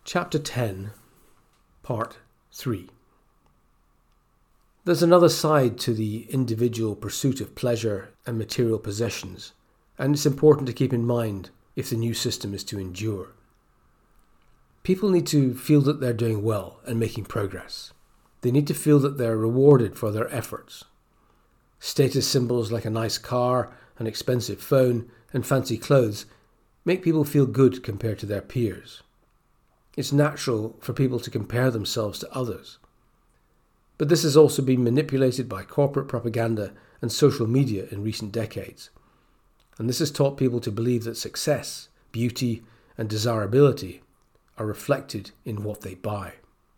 Chapter 10, Part 3. There's another side to the individual pursuit of pleasure and material possessions, and it's important to keep in mind if the new system is to endure. People need to feel that they're doing well and making progress. They need to feel that they're rewarded for their efforts. Status symbols like a nice car, an expensive phone, and fancy clothes make people feel good compared to their peers. It's natural for people to compare themselves to others. But this has also been manipulated by corporate propaganda and social media in recent decades. And this has taught people to believe that success, beauty, and desirability are reflected in what they buy.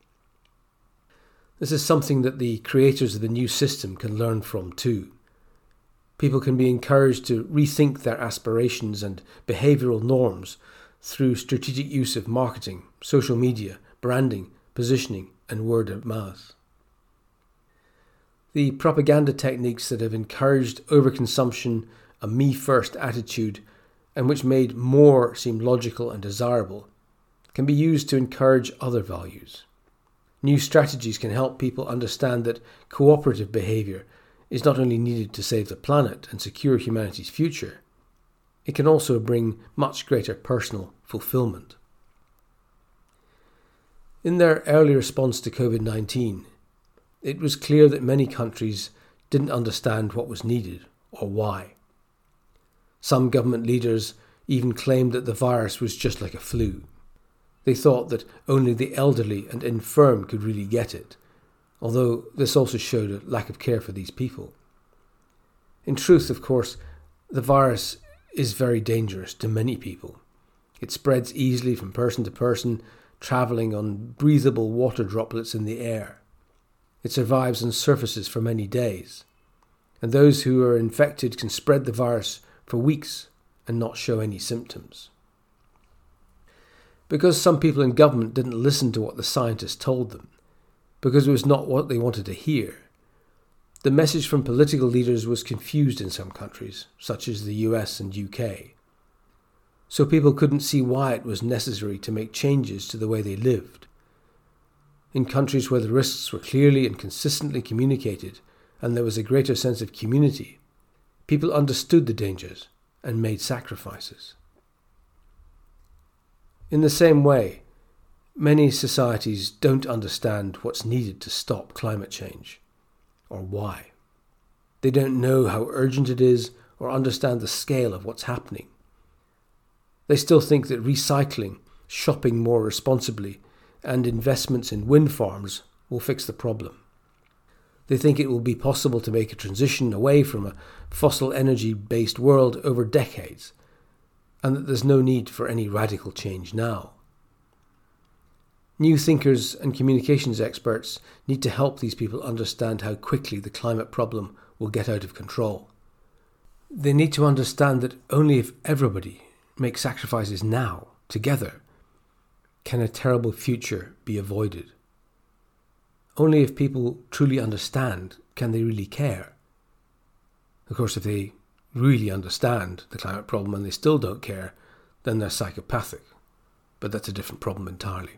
This is something that the creators of the new system can learn from too. People can be encouraged to rethink their aspirations and behavioural norms through strategic use of marketing, social media, branding, positioning, and word of mouth. The propaganda techniques that have encouraged overconsumption, a me-first attitude, and which made more seem logical and desirable, can be used to encourage other values. New strategies can help people understand that cooperative behaviour is not only needed to save the planet and secure humanity's future, it can also bring much greater personal fulfillment. In their early response to COVID-19, it was clear that many countries didn't understand what was needed or why. Some government leaders even claimed that the virus was just like a flu. They thought that only the elderly and infirm could really get it, although this also showed a lack of care for these people. In truth, of course, the virus is very dangerous to many people. It spreads easily from person to person, travelling on breathable water droplets in the air. It survives on surfaces for many days, and those who are infected can spread the virus for weeks and not show any symptoms. Because some people in government didn't listen to what the scientists told them, because it was not what they wanted to hear, the message from political leaders was confused in some countries, such as the US and UK. So people couldn't see why it was necessary to make changes to the way they lived. In countries where the risks were clearly and consistently communicated and there was a greater sense of community, people understood the dangers and made sacrifices. In the same way, many societies don't understand what's needed to stop climate change, or why. They don't know how urgent it is or understand the scale of what's happening. They still think that recycling, shopping more responsibly, and investments in wind farms will fix the problem. They think it will be possible to make a transition away from a fossil energy-based world over decades, and that there's no need for any radical change now. New thinkers and communications experts need to help these people understand how quickly the climate problem will get out of control. They need to understand that only if everybody makes sacrifices now, together, can a terrible future be avoided. Only if people truly understand can they really care. Of course, if they really understand the climate problem and they still don't care, then they're psychopathic. But that's a different problem entirely.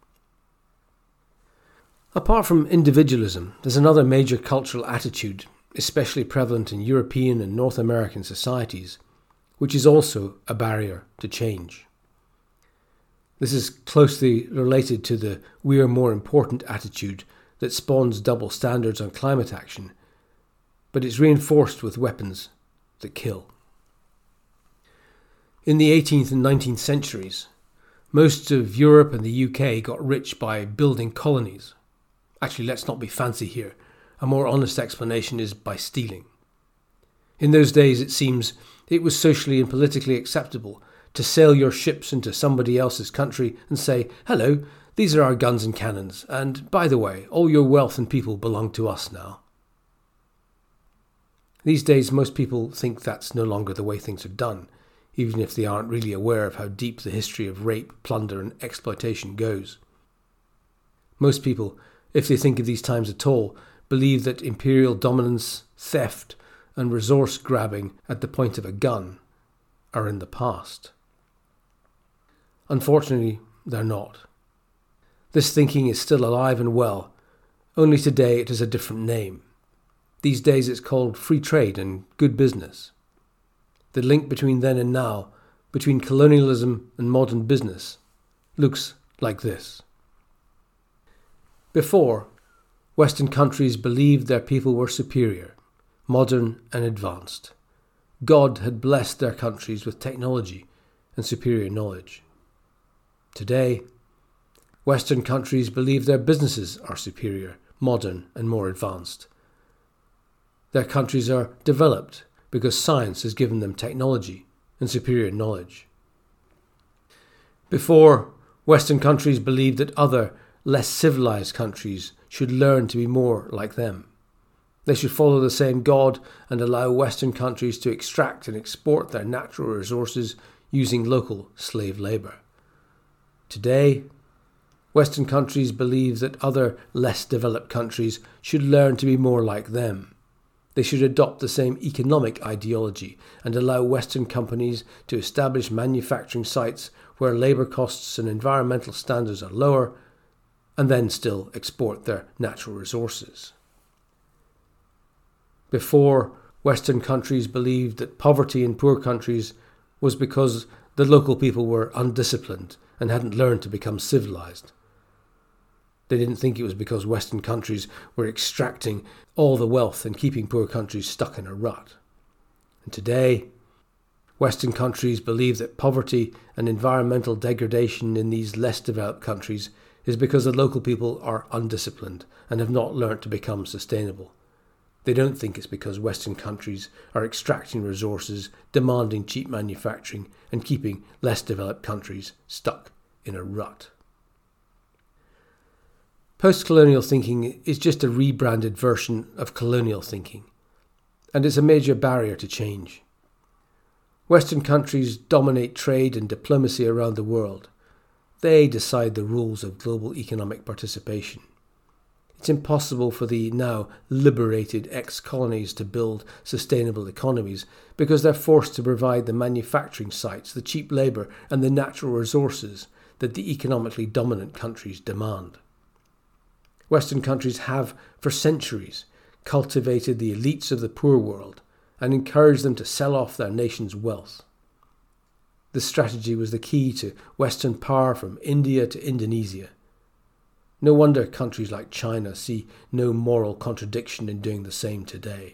Apart from individualism, there's another major cultural attitude, especially prevalent in European and North American societies, which is also a barrier to change. This is closely related to the "we are more important" attitude that spawns double standards on climate action, but it's reinforced with weapons that kill. In the 18th and 19th centuries, most of Europe and the UK got rich by building colonies. Actually, let's not be fancy here. A more honest explanation is by stealing. In those days, it seems, it was socially and politically acceptable to sail your ships into somebody else's country and say, "Hello, these are our guns and cannons, and by the way, all your wealth and people belong to us now." These days, most people think that's no longer the way things are done, even if they aren't really aware of how deep the history of rape, plunder, and exploitation goes. Most people, if they think of these times at all, believe that imperial dominance, theft, and resource grabbing at the point of a gun are in the past. Unfortunately, they're not. This thinking is still alive and well, only today it has a different name. These days it's called free trade and good business. The link between then and now, between colonialism and modern business, looks like this. Before, Western countries believed their people were superior, modern and advanced. God had blessed their countries with technology and superior knowledge. Today, Western countries believe their businesses are superior, modern and more advanced. Their countries are developed because science has given them technology and superior knowledge. Before, Western countries believed that other, less civilized countries should learn to be more like them. They should follow the same God and allow Western countries to extract and export their natural resources using local slave labour. Today, Western countries believe that other, less developed countries should learn to be more like them. They should adopt the same economic ideology and allow Western companies to establish manufacturing sites where labour costs and environmental standards are lower, and then still export their natural resources. Before, Western countries believed that poverty in poor countries was because the local people were undisciplined and hadn't learned to become civilized. They didn't think it was because Western countries were extracting all the wealth and keeping poor countries stuck in a rut. And today, Western countries believe that poverty and environmental degradation in these less developed countries is because the local people are undisciplined and have not learnt to become sustainable. They don't think it's because Western countries are extracting resources, demanding cheap manufacturing, and keeping less developed countries stuck in a rut. Post-colonial thinking is just a rebranded version of colonial thinking, and it's a major barrier to change. Western countries dominate trade and diplomacy around the world. They decide the rules of global economic participation. It's impossible for the now liberated ex-colonies to build sustainable economies because they're forced to provide the manufacturing sites, the cheap labour and the natural resources that the economically dominant countries demand. Western countries have, for centuries, cultivated the elites of the poor world and encouraged them to sell off their nation's wealth. This strategy was the key to Western power from India to Indonesia. No wonder countries like China see no moral contradiction in doing the same today.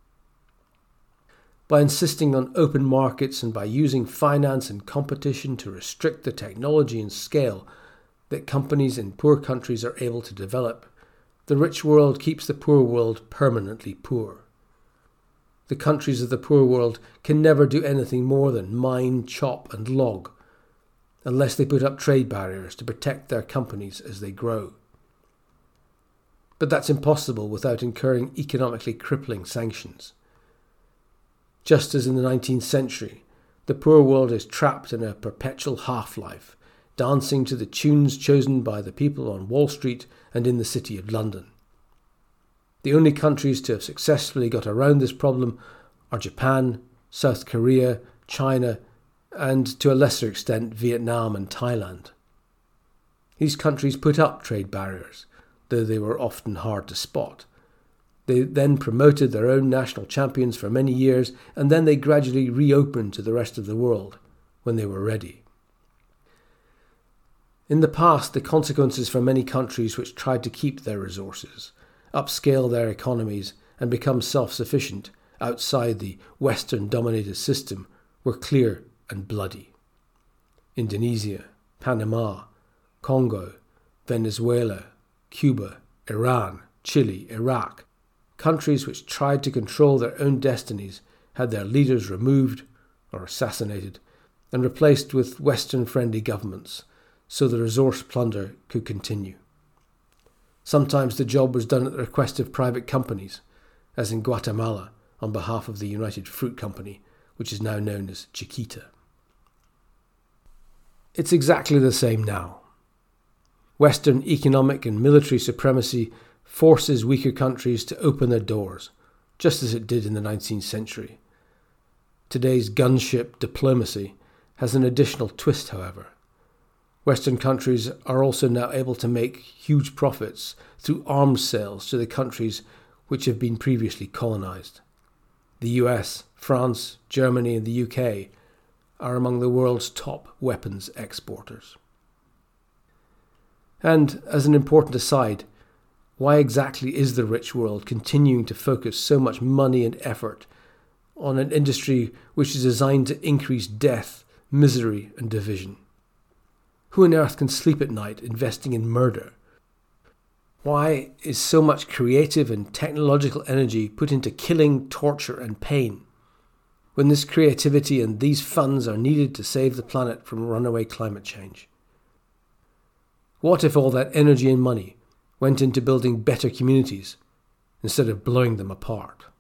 By insisting on open markets and by using finance and competition to restrict the technology and scale that companies in poor countries are able to develop, the rich world keeps the poor world permanently poor. The countries of the poor world can never do anything more than mine, chop and log, unless they put up trade barriers to protect their companies as they grow. But that's impossible without incurring economically crippling sanctions. Just as in the 19th century, the poor world is trapped in a perpetual half-life, dancing to the tunes chosen by the people on Wall Street and in the City of London. The only countries to have successfully got around this problem are Japan, South Korea, China, and to a lesser extent Vietnam and Thailand. These countries put up trade barriers, though they were often hard to spot. They then promoted their own national champions for many years, and then they gradually reopened to the rest of the world when they were ready. In the past, the consequences for many countries which tried to keep their resources, upscale their economies and become self-sufficient outside the Western-dominated system were clear and bloody. Indonesia, Panama, Congo, Venezuela, Cuba, Iran, Chile, Iraq, countries which tried to control their own destinies had their leaders removed or assassinated and replaced with Western-friendly governments so the resource plunder could continue. Sometimes the job was done at the request of private companies, as in Guatemala on behalf of the United Fruit Company, which is now known as Chiquita. It's exactly the same now. Western economic and military supremacy forces weaker countries to open their doors, just as it did in the 19th century. Today's gunship diplomacy has an additional twist, however. Western countries are also now able to make huge profits through arms sales to the countries which have been previously colonized. The US, France, Germany, and the UK are among the world's top weapons exporters. And as an important aside, why exactly is the rich world continuing to focus so much money and effort on an industry which is designed to increase death, misery, and division? Who on earth can sleep at night investing in murder? Why is so much creative and technological energy put into killing, torture, and pain, when this creativity and these funds are needed to save the planet from runaway climate change? What if all that energy and money went into building better communities instead of blowing them apart?